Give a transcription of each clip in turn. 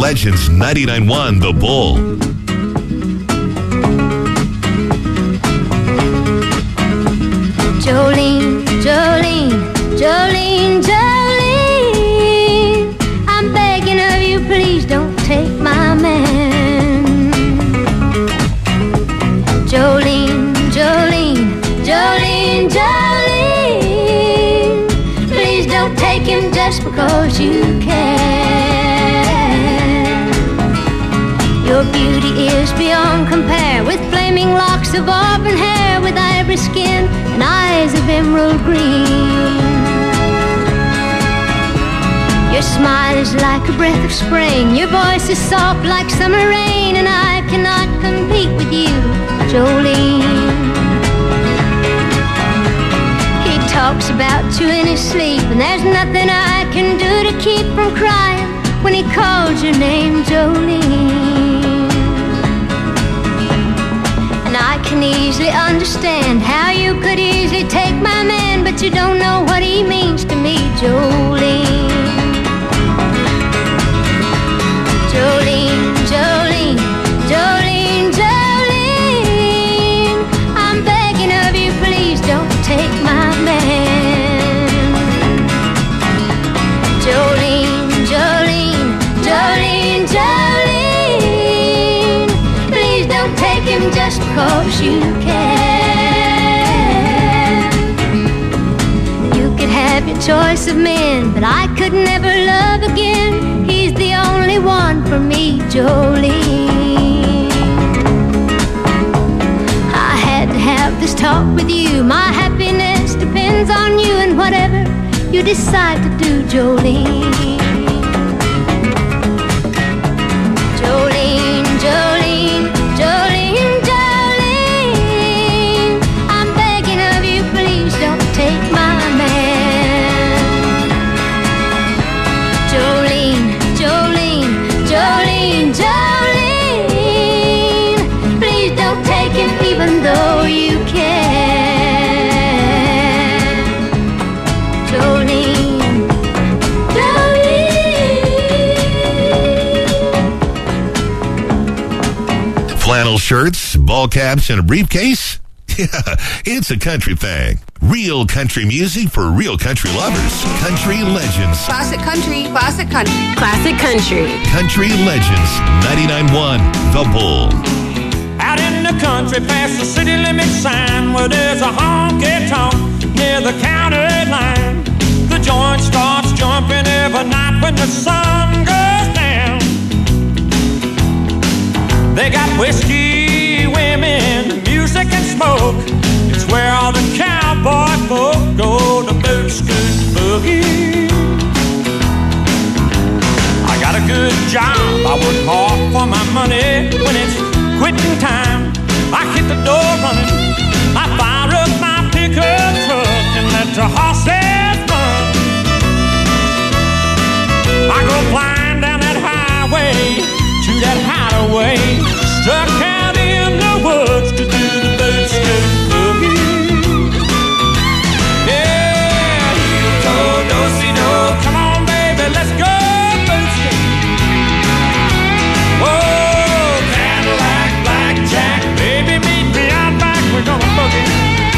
Legends 99.1 The Bull. Jolene, Jolene, Jolene, Jolene, I'm begging of you, please don't take my man. Jolene, Jolene, Jolene, Jolene, please don't take him just because you can. Your beauty is beyond compare, with flaming locks of auburn hair, with ivory skin and eyes of emerald green. Your smile is like a breath of spring, your voice is soft like summer rain, and I cannot compete with you, Jolene. He talks about you in his sleep, and there's nothing I can do to keep from crying when he calls your name, Jolene. And I can easily understand how you could easily take my man, but you don't know what he means to me, Jolene. Jolene, Jolene, Jolene, Jolene, I'm begging of you, please don't take my man. Jolene, Jolene, Jolene, Jolene, please don't take him just because you can. You could have your choice of men, but I could never love again. He's the only one for me, Jolene. I had to have this talk with you. My happiness depends on you, and whatever you decide to do, Jolene. Jolene, Jolene, Jolene, Jolene, I'm begging of you, please don't take my man. Jolene, Jolene, Jolene, Jolene, please don't take him even though you can. Jolene, Jolene. Flannel shirts, ball caps, and a briefcase? Yeah, it's a country thing. Real country music for real country lovers. Country Legends. Classic country, classic country. Classic country. Country Legends 99.1 The Bull. Out in the country past the city limit sign, where there's a honky-tonk near the county line. The joint starts jumping every night when the sun goes down. They got whiskey, women, music and smoke. It's where all the cowboy folk go to boot, scoot, boogie. I got a good job, I work hard for my money. When it's quitting time, I hit the door running. I fire up my pickup truck and let the horses run. I go flying down that highway to that hideaway, stuck out in the woods to do the boot, scoot, boogie. Yeah, you told do-si-do, come on baby, let's go boot, scoot. Whoa, Cadillac, blackjack, baby meet me out back, we're gonna boogie.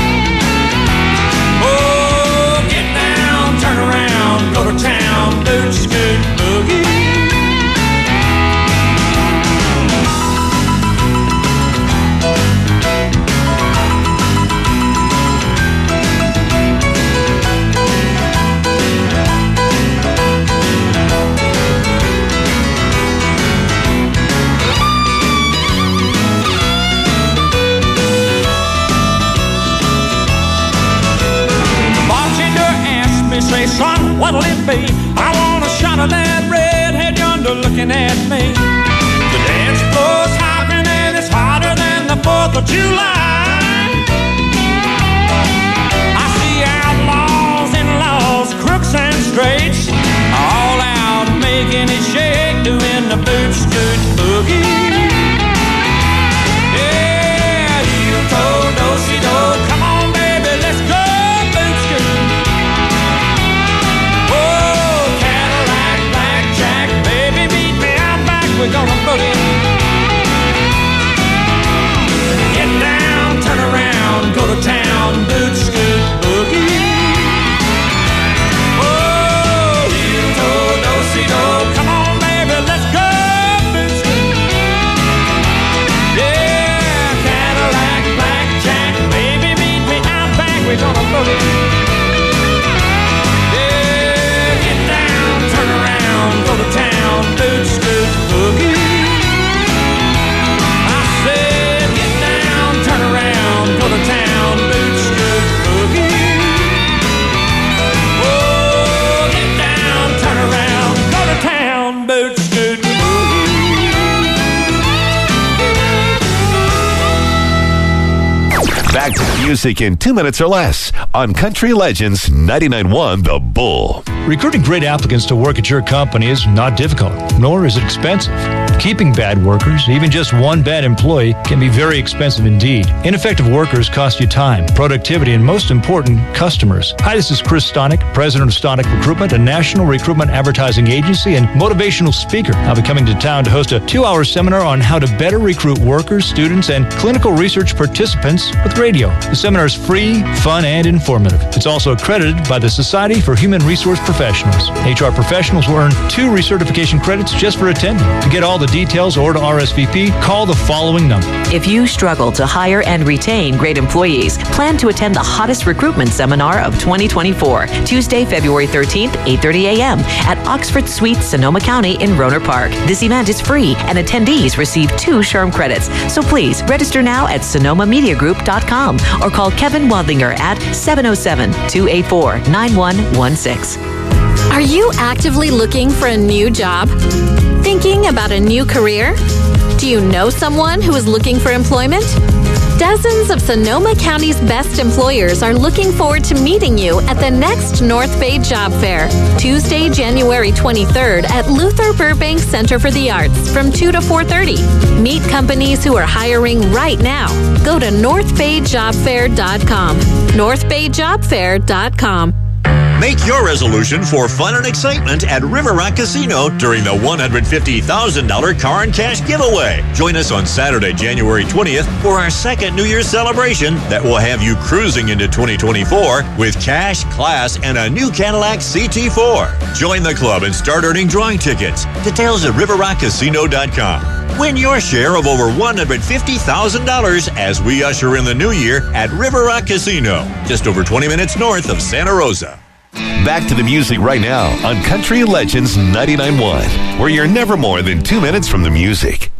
Oh, get down, turn around, go to town, boot, scoot, boogie. Say, son, what'll it be? I want a shot of that redhead yonder looking at me. The dance floor's hopping and it's hotter than the 4th of July. I see outlaws and laws, crooks and straights, all out making it shake, doing the boot, scoot, boogie. Yeah, you told do-si-do, come on baby, let's go boot, scoot. Cadillac, blackjack, baby, meet me out back, music in 2 minutes or less on Country Legends 99.1 The Bull. Recruiting great applicants to work at your company is not difficult, nor is it expensive. Keeping bad workers, even just one bad employee, can be very expensive indeed. Ineffective workers cost you time, productivity, and most important, customers. Hi, this is Chris Stonick, president of Stonick Recruitment, a national recruitment advertising agency and motivational speaker. I'll be coming to town to host a 2-hour seminar on how to better recruit workers, students, and clinical research participants with radio. The seminar is free, fun, and informative. It's also accredited by the Society for Human Resource Professionals. HR professionals will earn 2 recertification credits just for attending. To get all the details or to RSVP, call the following number. If you struggle to hire and retain great employees, plan to attend the hottest recruitment seminar of 2024, Tuesday, February 13th, 8:30 a.m. at Oxford Suites, Sonoma County in Rohnert Park. This event is free and attendees receive 2 SHRM credits. So please register now at sonomamediagroup.com or call Kevin Wadlinger at 707-284-9116. Are you actively looking for a new job? Thinking about a new career? Do you know someone who is looking for employment? Dozens of Sonoma County's best employers are looking forward to meeting you at the next North Bay Job Fair, Tuesday, January 23rd at Luther Burbank Center for the Arts from 2 to 4:30. Meet companies who are hiring right now. Go to northbayjobfair.com. northbayjobfair.com. Make your resolution for fun and excitement at River Rock Casino during the $150,000 car and cash giveaway. Join us on Saturday, January 20th for our second New Year's celebration that will have you cruising into 2024 with cash, class, and a new Cadillac CT4. Join the club and start earning drawing tickets. Details at riverrockcasino.com. Win your share of over $150,000 as we usher in the new year at River Rock Casino, just over 20 minutes north of Santa Rosa. Back to the music right now on Country Legends 99.1, where you're never more than 2 minutes from the music.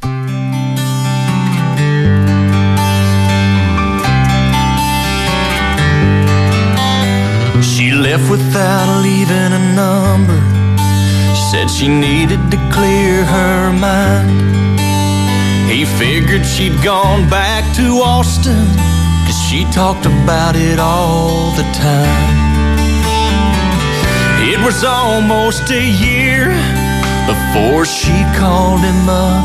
She left without leaving a number. She said she needed to clear her mind. He figured she'd gone back to Austin, 'cause she talked about it all the time. It was almost a year before she called him up.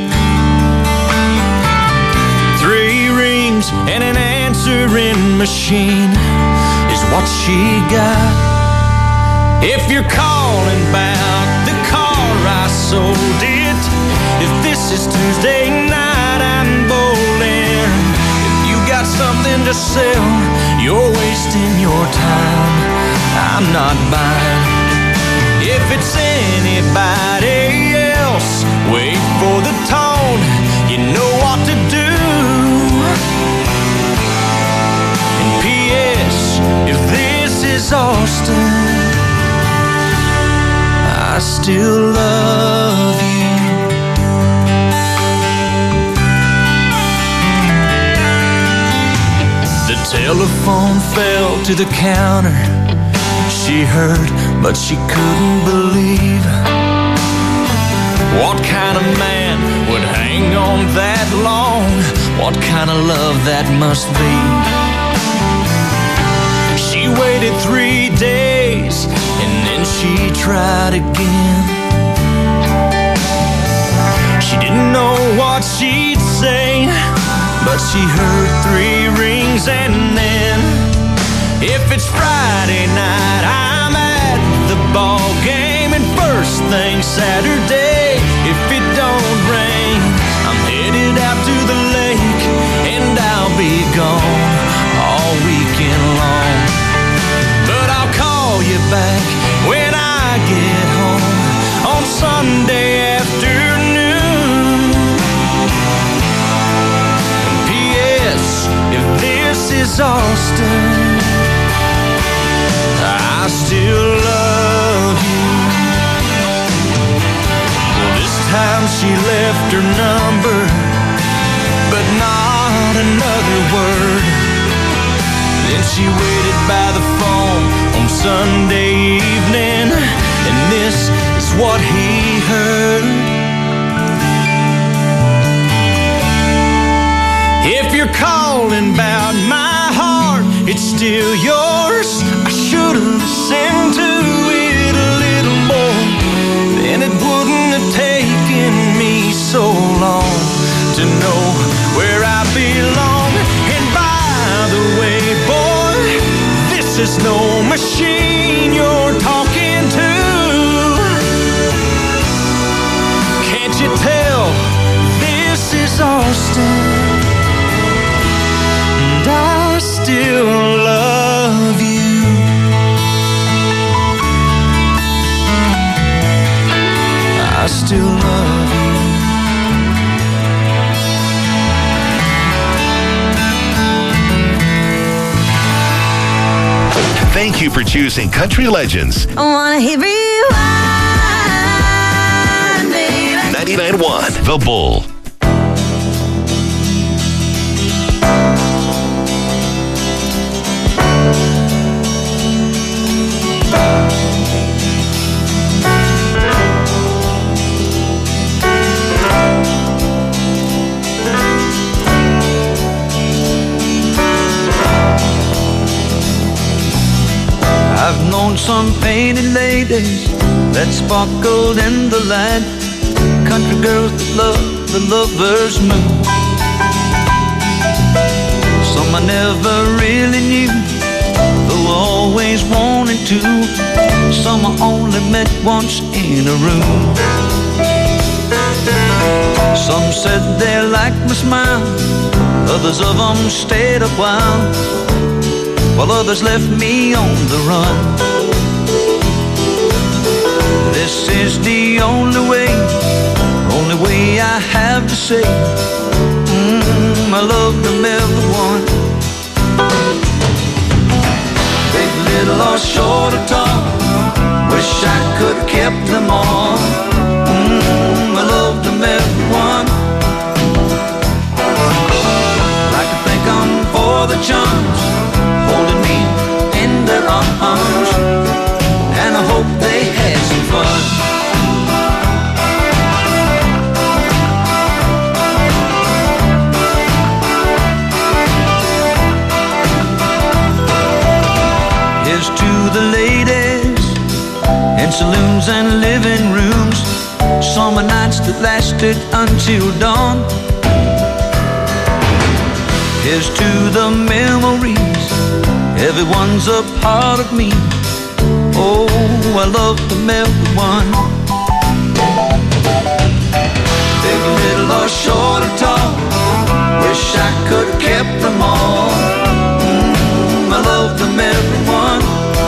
3 rings and an answering machine is what she got. If you're calling about the car, I sold it. If this is Tuesday night, I'm bowling. If you got something to sell, you're wasting your time. I'm not buying. If it's anybody else, wait for the tone. You know what to do. And P.S. if this is Austin, I still love you. The telephone fell to the counter. She heard, but she couldn't believe. What kind of man would hang on that long? What kind of love that must be? She waited 3 days, and then she tried again. She didn't know what she'd say, but she heard 3 rings, and then if it's Friday night, I'm at the ball game, and first thing Saturday, if it don't rain, I'm headed out to the lake, and I'll be gone all weekend long. But I'll call you back when I get home on Sunday afternoon. And P.S. if this is Austin, I still love you. Well, this time she left her number, but not another word. Then she waited by the phone on Sunday evening, and this is what he heard. If you're calling about my heart, still yours. I should have listened to it a little more, then it wouldn't have taken me so long to know where I belong. And by the way, boy, this is no machine you're talking to. Can't you tell this is Austin? And I still love you. I still love you. Thank you for choosing Country Legends. I wanna hear rewind, baby. 99.1 The Bull. I've known some painted ladies that sparkled in the light, country girls that love the lover's moon. Some I never really knew, though I always wanted to. Some I only met once in a room. Some said they liked my smile, others of them stayed a while, while others left me on the run. This is the only way I have to say, I love them everyone. Big, little, or short or tall, wish I could have kept them all. I love them everyone. I can thank them for the charms, holding me in their arms, and I hope they had some fun. Here's to the ladies in saloons and living rooms, summer nights that lasted until dawn. Here's to the memories, everyone's a part of me. Oh, I love them everyone. Big, little, or short or tall, wish I could have kept them all. I love them everyone.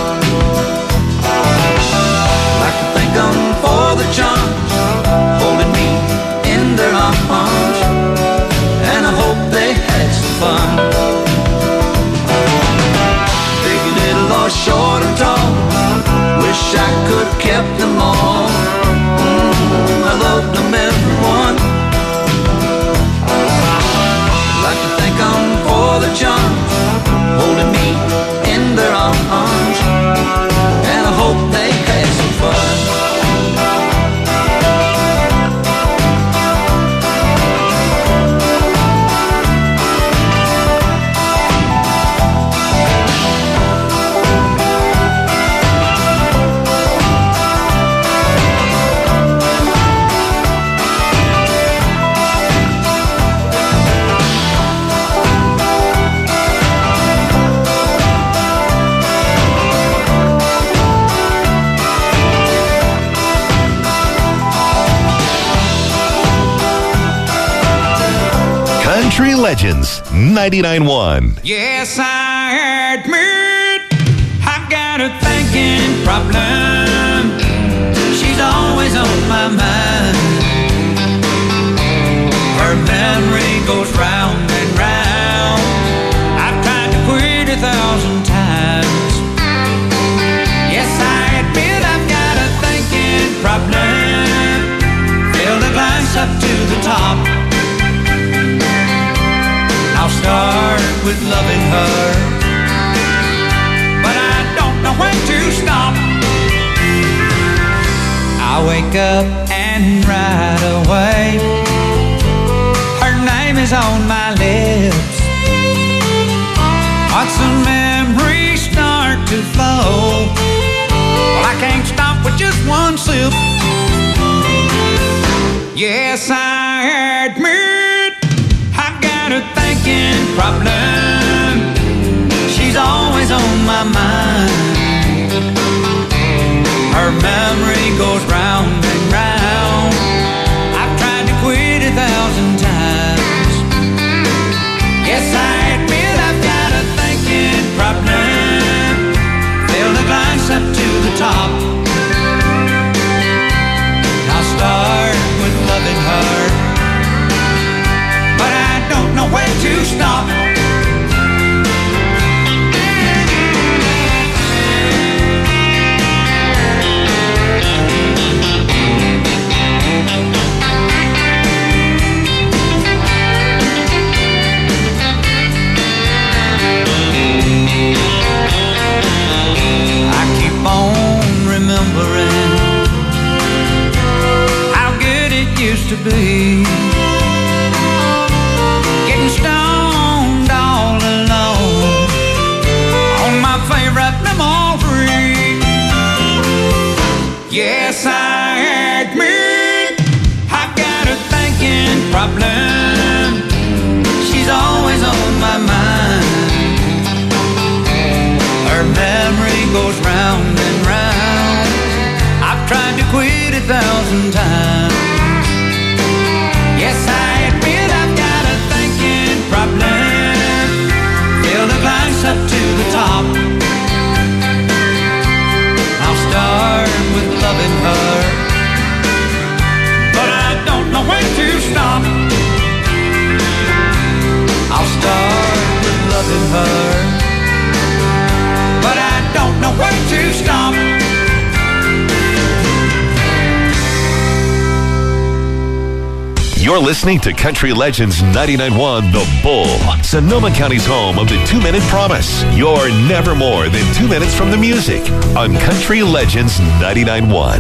Like to thank them for the charms, holding me in their arms, and I hope they had some fun. Big, little, or short or tall, wish I could have kept them all. I love them everyone. Like to thank them for the charms, holding me in their arms, and I hope they had some fun. Country Legends 99.1. Yes, I admit I've got a thinking problem. She's always on my mind. Her memory goes round and round. I've tried to quit 1,000 times. Yes, I admit I've got a thinking problem. Fill the glass up to the top. I'll start with loving her, but I don't know when to stop. I wake up and right away her name is on my lips. What's a memory problem. She's always on my mind. Her memory goes round and round. I've tried to quit 1,000 times. Yes, I admit I've got a thinking problem. Failed to glance up to the top. I'll start with loving her, but I don't know when to stop. I keep on remembering how good it used to be, getting stoned all alone on my favorite memory. Yes, I admit I've got a thinking problem. She's always on my mind. Her memory goes round and round. I've tried to quit 1,000 times. Yes, I admit I've got a thinking problem. Failed to glance up to the top. I'll start with loving her, but I don't know when to stop. I'll start with loving her, but I don't know when to stop. You're listening to Country Legends 99.1 The Bull, Sonoma County's home of the 2-Minute Promise. You're never more than 2 minutes from the music on Country Legends 99.1.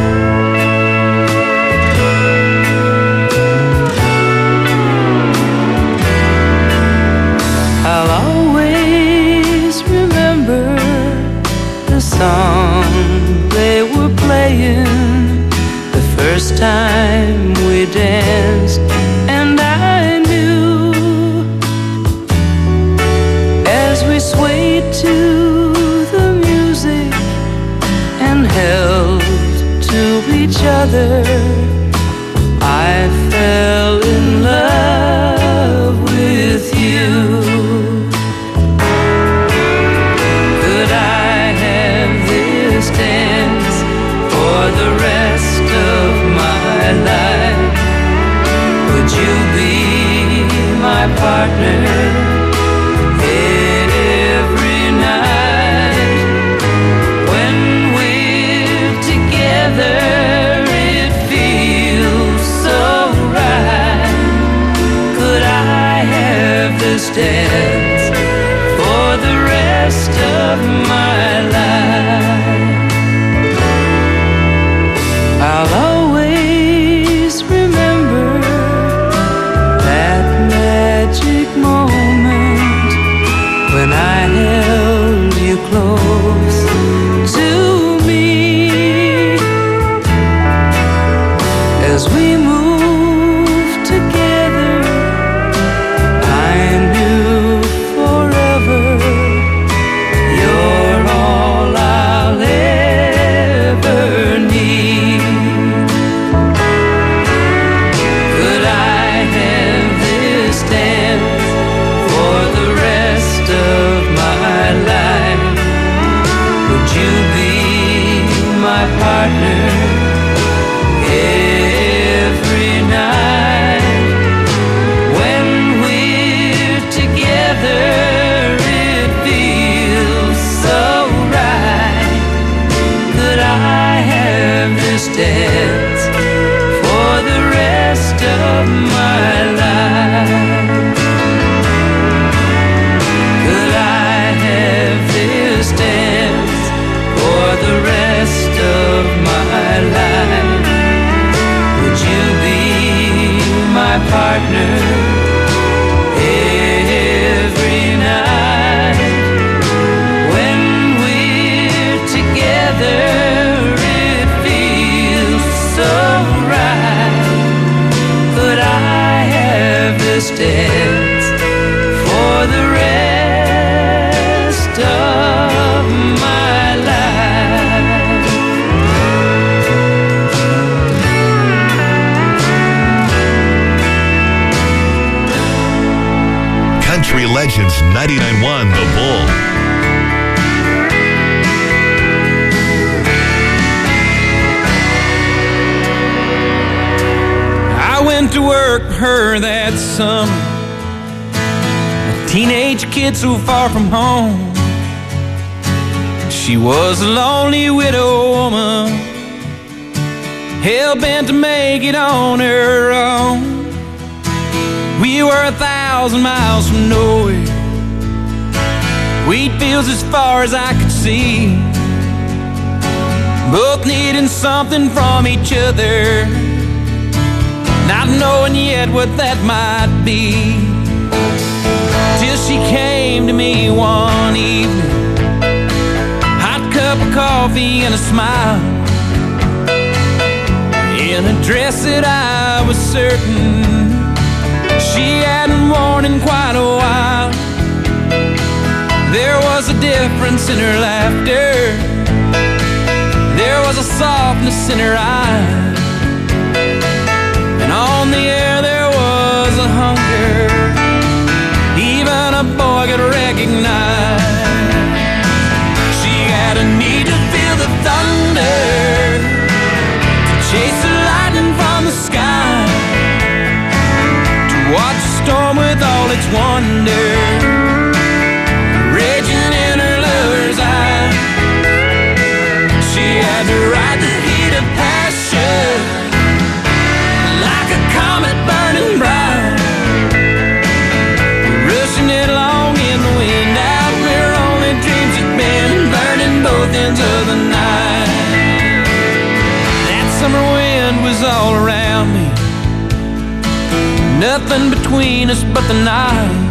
I'll always remember the song they were playing the first time we danced, and I knew as we swayed to the music and held to each other, I fell in love with you. Could I have this dance for the rest of my life? Would you be my partner every night? When we're together, it feels so right. Could I have this dance for the rest of my life? I'll always remember that magic moment when I held you close to me. As we moved together, I knew forever you're all I'll ever need. Could I have this dance for the rest of my life? Would you be my partner every night? When we're together, it feels so right. Could I have this dance for the rest of my life? Could I have this dance for the rest of my life? Would you be my partner every night? When we're together, it feels so right. Could I have this dance for her that summer. A teenage kid so far from home. She was a lonely widow woman, hell-bent to make it on her own. We were 1,000 miles from nowhere, wheat fields as far as I could see, both needing something from each other, not knowing yet what that might be. Till she came to me one evening, hot cup of coffee and a smile, in a dress that I was certain she hadn't worn in quite a while. There was a difference in her laughter, there was a softness in her eyes, and on the air there was a hunger even a boy could recognize. She had a need to feel the thunder, to chase the lightning from the sky, to watch the storm with all its wonder raging in her lover's eyes. She had to ride the heat of passion like a comet burning bright, rushing it along in the wind out where only dreams had been, burning both ends of the night. That summer wind was all around me, nothing between us but the night.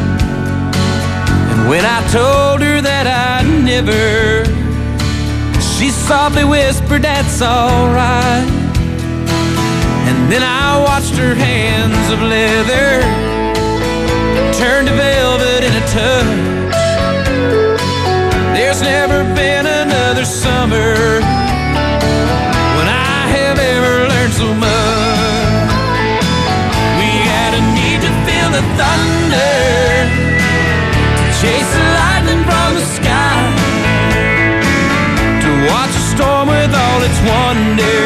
And when I told her that I'd never, she softly whispered, "That's alright." And then I watched her hands of leather turn to velvet in a touch. There's never been another summer when I have ever learned so much. We had a need to feel the thunder, to chase the lightning from the sky, to watch a storm with all its wonder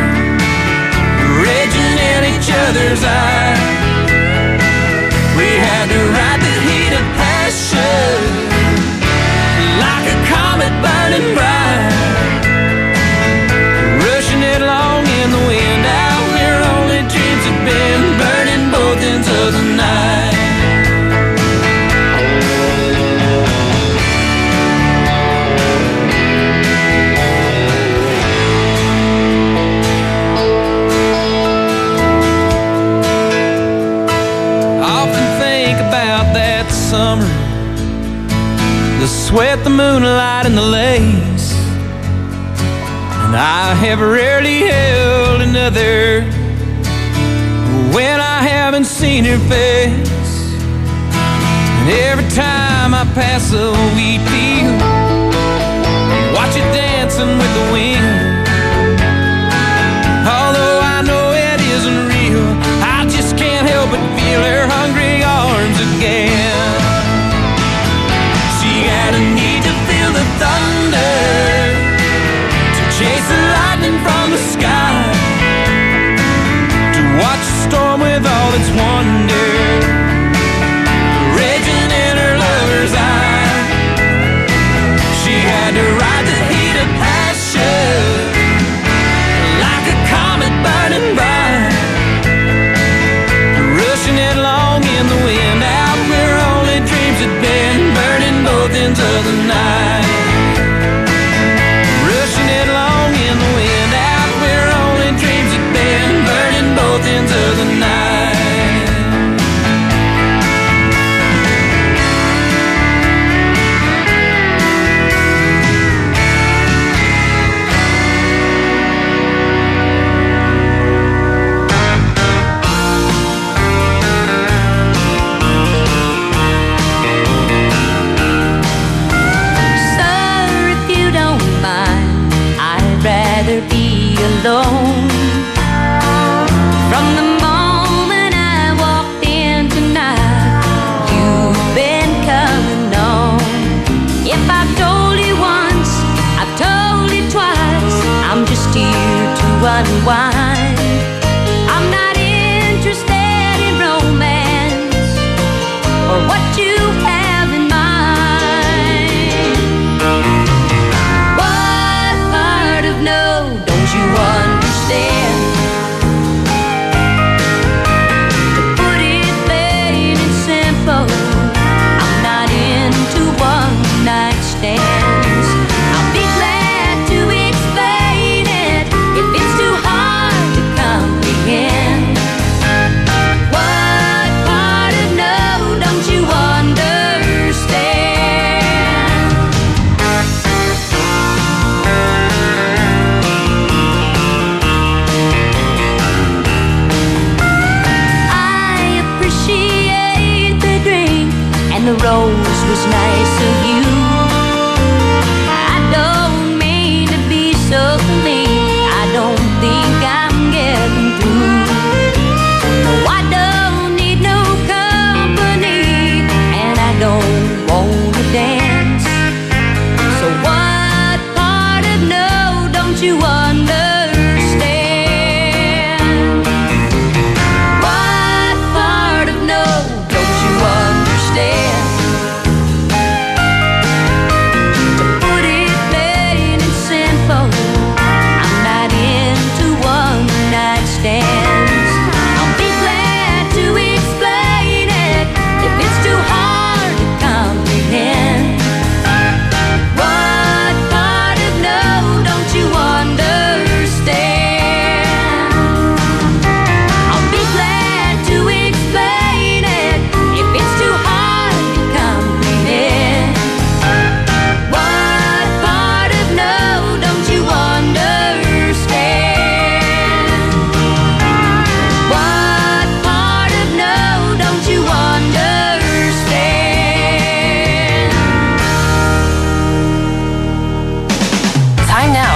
raging in each other's eyes. We had to ride the heat of passion like a comet burning bright, rushing it along in the wind out where only dreams had been, burning both ends of the night. Summer, the sweat, the moonlight, and the lace, and I have rarely held another when I haven't seen her face. And every time I pass a wheat field, watch it dancing with the wind. Although I know it isn't real, I just can't help but feel her hungry arms again. She had a need to feel the thunder, to chase the lightning from the sky, to watch the storm with all its wonder raging in her lover's eyes. She had to ride the heat of passion like a comet burning bright, rushing it along in the wind out where only dreams had been, burning both ends of the night. Rushing it along in the wind out where only dreams had been, burning both ends of the night. Alone. From the moment I walked in tonight, you've been coming on. If I've told you once, I've told you twice, I'm just here to unwind. I'm not interested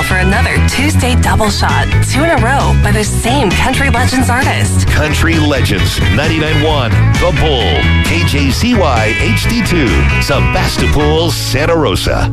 for another Tuesday double shot, 2 in a row by the same Country Legends artist. Country Legends 99.1 The Bull, KJCY HD2, Sebastopol, Santa Rosa.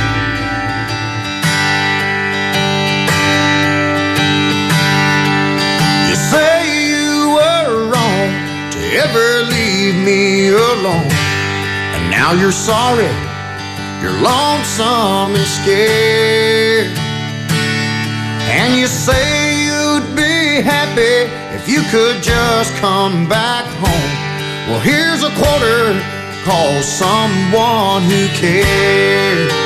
You say you were wrong to ever leave me alone, and now you're sorry, you're lonesome and scared. And you say you'd be happy if you could just come back home. Well, here's a quarter, call someone who cares.